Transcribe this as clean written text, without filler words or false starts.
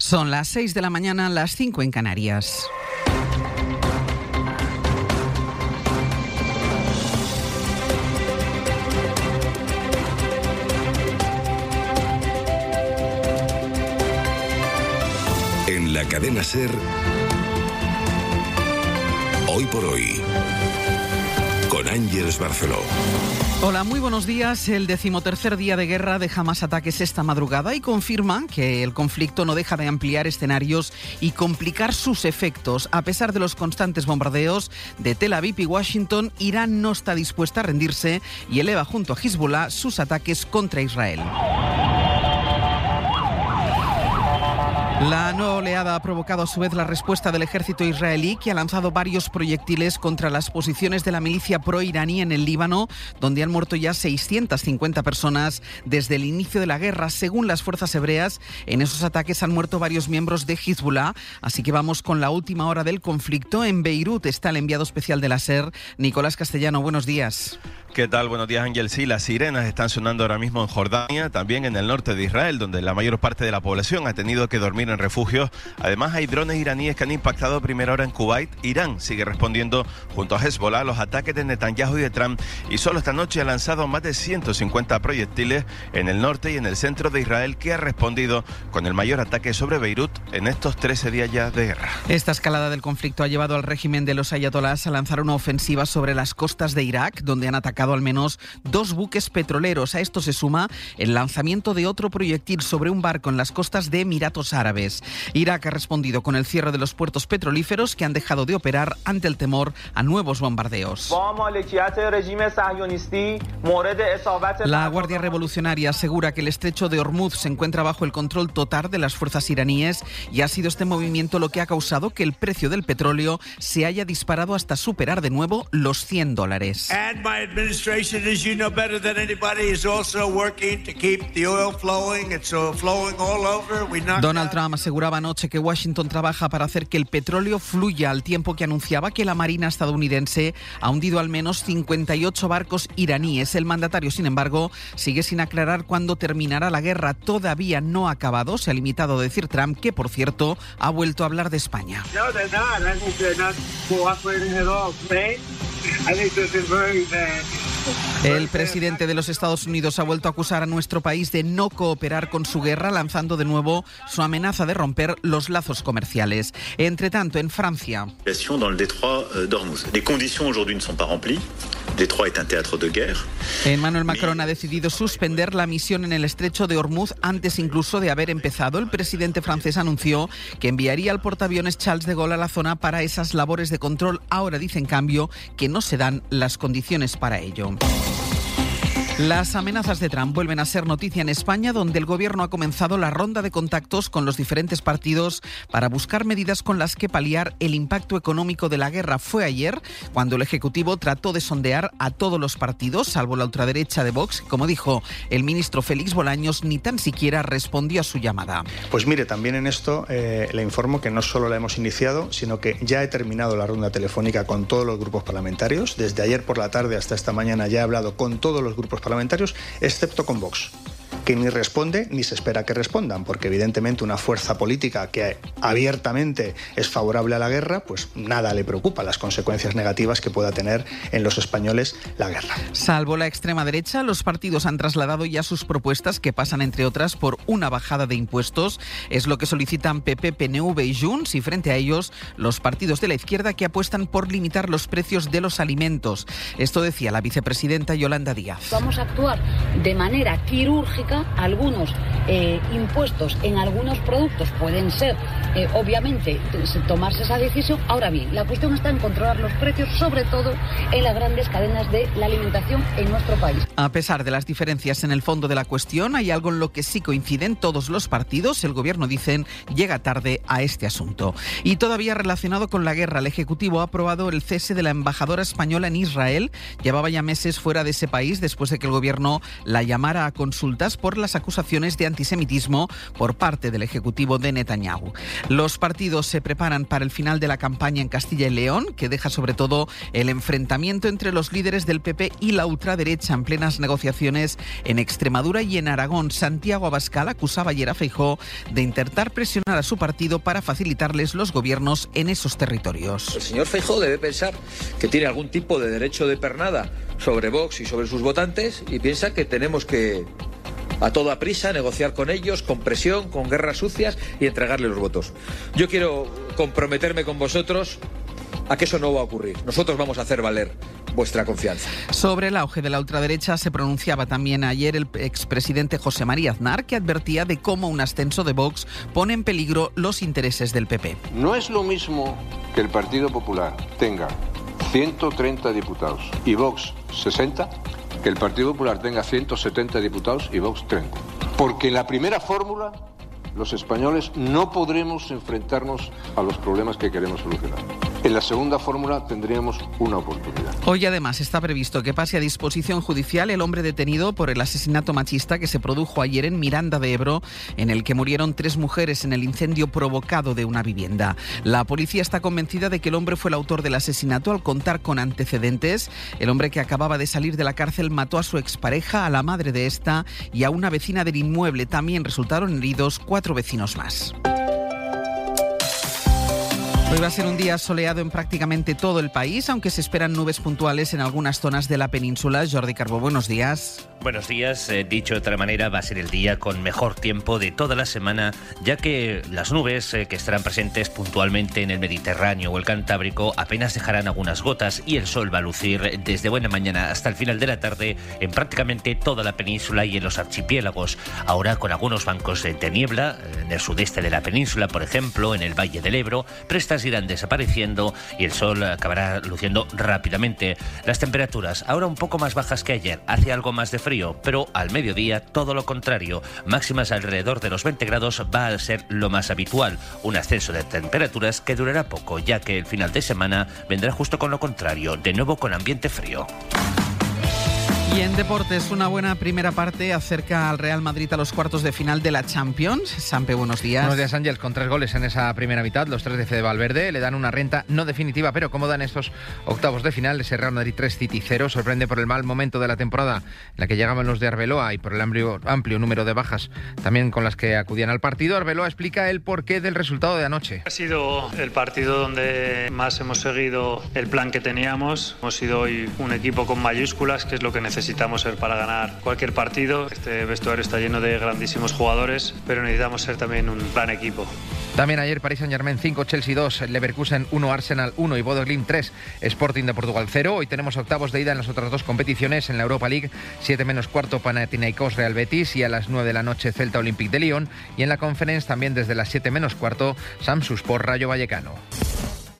Son las 6 de la mañana, las 5 en Canarias. En la cadena SER, Hoy por Hoy, con Ángeles Barceló. Hola, muy buenos días. El 13º día de guerra deja más ataques esta madrugada y confirma que el conflicto no deja de ampliar escenarios y complicar sus efectos. A pesar de los constantes bombardeos de Tel Aviv y Washington, Irán no está dispuesta a rendirse y eleva junto a Hezbollah sus ataques contra Israel. La nueva oleada ha provocado a su vez la respuesta del ejército israelí, que ha lanzado varios proyectiles contra las posiciones de la milicia pro-iraní en el Líbano, donde han muerto ya 650 personas desde el inicio de la guerra. Según las fuerzas hebreas, en esos ataques han muerto varios miembros de Hezbollah. Así que vamos con la última hora del conflicto. En Beirut está el enviado especial de la SER, Nicolás Castellano. Buenos días. ¿Qué tal? Buenos días, Ángel. Sí, las sirenas están sonando ahora mismo en Jordania, también en el norte de Israel, donde la mayor parte de la población ha tenido que dormir en refugios. Además, hay drones iraníes que han impactado a primera hora en Kuwait. Irán sigue respondiendo junto a Hezbollah a los ataques de Netanyahu y de Trump, y solo esta noche ha lanzado más de 150 proyectiles en el norte y en el centro de Israel, que ha respondido con el mayor ataque sobre Beirut en estos 13 días ya de guerra. Esta escalada del conflicto ha llevado al régimen de los ayatolás a lanzar una ofensiva sobre las costas de Irak, donde han atacado al menos 2 buques petroleros. A esto se suma el lanzamiento de otro proyectil sobre un barco en las costas de Emiratos Árabes. Irak ha respondido con el cierre de los puertos petrolíferos, que han dejado de operar ante el temor a nuevos bombardeos. La Guardia Revolucionaria asegura que el estrecho de Hormuz se encuentra bajo el control total de las fuerzas iraníes, y ha sido este movimiento lo que ha causado que el precio del petróleo se haya disparado hasta superar de nuevo los $100. As you know better than anybody, is also working to keep the oil flowing. It's flowing all over. Donald Trump aseguraba anoche que Washington trabaja para hacer que el petróleo fluya, al tiempo que anunciaba que la Marina estadounidense ha hundido al menos 58 barcos iraníes. El mandatario, sin embargo, sigue sin aclarar cuándo terminará la guerra. Todavía no ha acabado. Se ha limitado a decir Trump que, por cierto, ha vuelto a hablar de España. No, they're not. I think they're not cooperating at all. Spain, I think this is very bad. El presidente de los Estados Unidos ha vuelto a acusar a nuestro país de no cooperar con su guerra, lanzando de nuevo su amenaza de romper los lazos comerciales. Entre tanto, en Francia, Emmanuel Macron ha decidido suspender la misión en el estrecho de Hormuz antes incluso de haber empezado. El presidente francés anunció que enviaría al portaaviones Charles de Gaulle a la zona para esas labores de control. Ahora dice, en cambio, que no se dan las condiciones para ello. Las amenazas de Trump vuelven a ser noticia en España, donde el gobierno ha comenzado la ronda de contactos con los diferentes partidos para buscar medidas con las que paliar el impacto económico de la guerra. Fue ayer cuando el Ejecutivo trató de sondear a todos los partidos, salvo la ultraderecha de Vox. Como dijo el ministro Félix Bolaños, ni tan siquiera respondió a su llamada. Pues mire, también en esto le informo que no solo la hemos iniciado, sino que ya he terminado la ronda telefónica con todos los grupos parlamentarios. Desde ayer por la tarde hasta esta mañana ya he hablado con todos los grupos parlamentarios, excepto con Vox, que ni responde ni se espera que respondan, porque evidentemente una fuerza política que abiertamente es favorable a la guerra, pues nada le preocupa las consecuencias negativas que pueda tener en los españoles la guerra. Salvo la extrema derecha, los partidos han trasladado ya sus propuestas, que pasan, entre otras, por una bajada de impuestos. Es lo que solicitan PP, PNV y Junts, y frente a ellos los partidos de la izquierda, que apuestan por limitar los precios de los alimentos. Esto decía la vicepresidenta Yolanda Díaz. Vamos a actuar de manera quirúrgica. Algunos impuestos en algunos productos pueden ser, obviamente, tomarse esa decisión. Ahora bien, la cuestión está en controlar los precios, sobre todo en las grandes cadenas de la alimentación en nuestro país. A pesar de las diferencias en el fondo de la cuestión, hay algo en lo que sí coinciden todos los partidos. El gobierno, dicen, llega tarde a este asunto. Y todavía relacionado con la guerra, el Ejecutivo ha aprobado el cese de la embajadora española en Israel. Llevaba ya meses fuera de ese país después de que el gobierno la llamara a consultas por las acusaciones de antisemitismo por parte del ejecutivo de Netanyahu. Los partidos se preparan para el final de la campaña en Castilla y León, que deja sobre todo el enfrentamiento entre los líderes del PP y la ultraderecha en plenas negociaciones en Extremadura y en Aragón. Santiago Abascal acusaba ayer a Feijóo de intentar presionar a su partido para facilitarles los gobiernos en esos territorios. El señor Feijóo debe pensar que tiene algún tipo de derecho de pernada sobre Vox y sobre sus votantes y piensa que tenemos que a toda prisa negociar con ellos, con presión, con guerras sucias y entregarles los votos. Yo quiero comprometerme con vosotros a que eso no va a ocurrir. Nosotros vamos a hacer valer vuestra confianza. Sobre el auge de la ultraderecha se pronunciaba también ayer el expresidente José María Aznar, que advertía de cómo un ascenso de Vox pone en peligro los intereses del PP. No es lo mismo que el Partido Popular tenga 130 diputados y Vox 60, que el Partido Popular tenga 170 diputados y Vox 30. Porque en la primera fórmula los españoles no podremos enfrentarnos a los problemas que queremos solucionar. En la segunda fórmula tendríamos una oportunidad. Hoy además está previsto que pase a disposición judicial el hombre detenido por el asesinato machista que se produjo ayer en Miranda de Ebro, en el que murieron 3 mujeres en el incendio provocado de una vivienda. La policía está convencida de que el hombre fue el autor del asesinato al contar con antecedentes. El hombre, que acababa de salir de la cárcel, mató a su expareja, a la madre de esta y a una vecina del inmueble. También resultaron heridos 4 vecinos más. Hoy va a ser un día soleado en prácticamente todo el país, aunque se esperan nubes puntuales en algunas zonas de la península. Jordi Carbó, buenos días. Buenos días. Dicho de otra manera, va a ser el día con mejor tiempo de toda la semana, ya que las nubes que estarán presentes puntualmente en el Mediterráneo o el Cantábrico apenas dejarán algunas gotas y el sol va a lucir desde buena mañana hasta el final de la tarde en prácticamente toda la península y en los archipiélagos. Ahora con algunos bancos de niebla en el sudeste de la península, por ejemplo, en el Valle del Ebro, pero estas irán desapareciendo y el sol acabará luciendo rápidamente. Las temperaturas ahora un poco más bajas que ayer, hace algo más de frío, pero al mediodía todo lo contrario. Máximas alrededor de los 20 grados va a ser lo más habitual. Un ascenso de temperaturas que durará poco, ya que el final de semana vendrá justo con lo contrario, de nuevo con ambiente frío. Y en deportes, una buena primera parte acerca al Real Madrid a los cuartos de final de la Champions. Sampe, buenos días. Buenos días, Ángel. Con 3 goles en esa primera mitad, los 3 de Fede Valverde le dan una renta no definitiva, pero cómoda en estos octavos de final. Ese Real Madrid 3, City 0. Sorprende por el mal momento de la temporada en la que llegaban los de Arbeloa y por el amplio número de bajas también con las que acudían al partido. Arbeloa explica el porqué del resultado de anoche. Ha sido el partido donde más hemos seguido el plan que teníamos. Hemos sido hoy un equipo con mayúsculas, que es lo que necesitamos ser para ganar cualquier partido. Este vestuario está lleno de grandísimos jugadores, pero necesitamos ser también un gran equipo. También ayer Paris Saint-Germain 5, Chelsea 2, Leverkusen 1, Arsenal 1 y Bodo Glimt 3, Sporting de Portugal 0. Hoy tenemos octavos de ida en las otras 2 competiciones. En la Europa League, 7 menos cuarto, Panathinaikos Real Betis, y a las 9 de la noche Celta Olympique de Lyon. Y en la Conference también desde las 7 menos cuarto, Samsunspor Rayo Vallecano.